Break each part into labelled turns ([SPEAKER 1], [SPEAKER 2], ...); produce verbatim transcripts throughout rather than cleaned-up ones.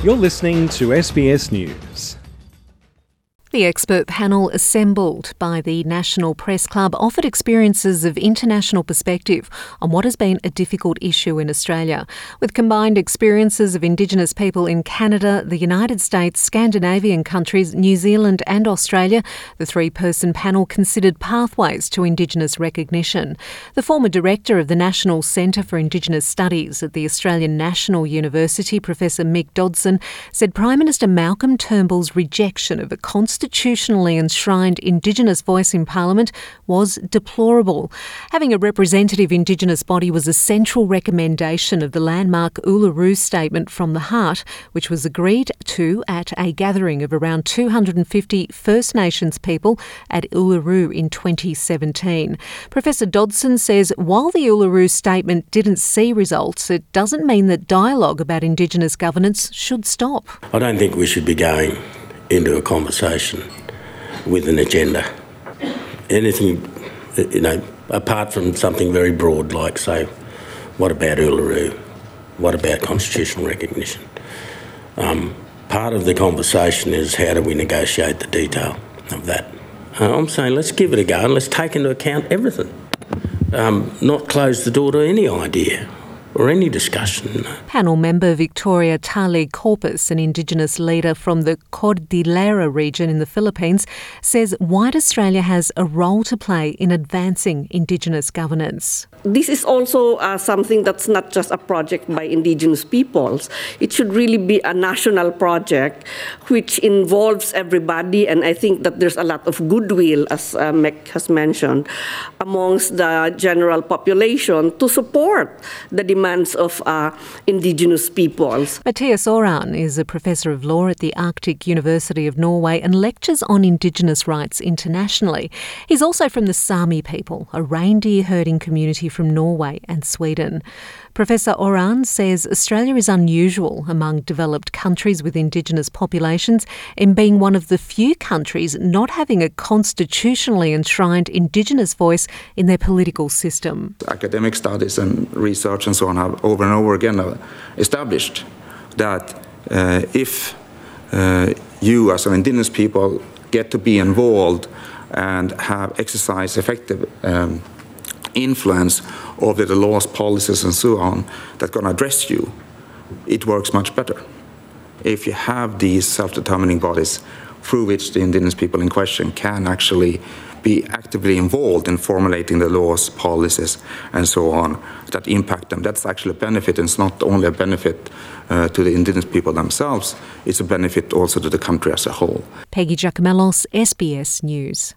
[SPEAKER 1] You're listening to S B S News.
[SPEAKER 2] The expert panel assembled by the National Press Club offered experiences of international perspective on what has been a difficult issue in Australia. With combined experiences of Indigenous people in Canada, the United States, Scandinavian countries, New Zealand and Australia, the three-person panel considered pathways to Indigenous recognition. The former director of the National Centre for Indigenous Studies at the Australian National University, Professor Mick Dodson, said Prime Minister Malcolm Turnbull's rejection of a constitution constitutionally enshrined Indigenous voice in Parliament was deplorable. Having a representative Indigenous body was a central recommendation of the landmark Uluru Statement from the Heart, which was agreed to at a gathering of around two hundred fifty First Nations people at Uluru in twenty seventeen. Professor Dodson says while the Uluru Statement didn't see results, it doesn't mean that dialogue about Indigenous governance should stop.
[SPEAKER 3] I don't think we should be going into a conversation with an agenda. Anything, you know, apart from something very broad like, say, what about Uluru? What about constitutional recognition? Um, part of the conversation is how do we negotiate the detail of that? Uh, I'm saying let's give it a go and let's take into account everything. Um, not close the door to any idea or any discussion.
[SPEAKER 2] Panel member Victoria Tali Corpus, an Indigenous leader from the Cordillera region in the Philippines, says White Australia has a role to play in advancing Indigenous governance.
[SPEAKER 4] This is also uh, something that's not just a project by Indigenous peoples. It should really be a national project which involves everybody, and I think that there's a lot of goodwill, as uh, Mick has mentioned, amongst the general population to support the demands of uh, Indigenous peoples.
[SPEAKER 2] Matthias Oran is a professor of law at the Arctic University of Norway and lectures on Indigenous rights internationally. He's also from the Sami people, a reindeer herding community from Norway and Sweden. Professor Oran says Australia is unusual among developed countries with Indigenous populations in being one of the few countries not having a constitutionally enshrined Indigenous voice in their political system.
[SPEAKER 5] Academic studies and research and so on have over and over again established that uh, if uh, you as an Indigenous people get to be involved and have exercised effective um, influence over the laws, policies and so on that are going to address you, it works much better. If you have these self-determining bodies through which the Indigenous people in question can actually be actively involved in formulating the laws, policies and so on that impact them, that's actually a benefit, and it's not only a benefit uh, to the Indigenous people themselves, it's a benefit also to the country as a whole.
[SPEAKER 2] Peggy Giacomellos, S B S News.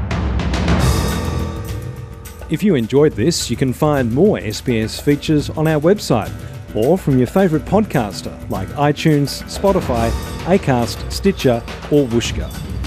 [SPEAKER 1] If you enjoyed this, you can find more S B S features on our website or from your favourite podcaster like iTunes, Spotify, Acast, Stitcher or Whooshkaa.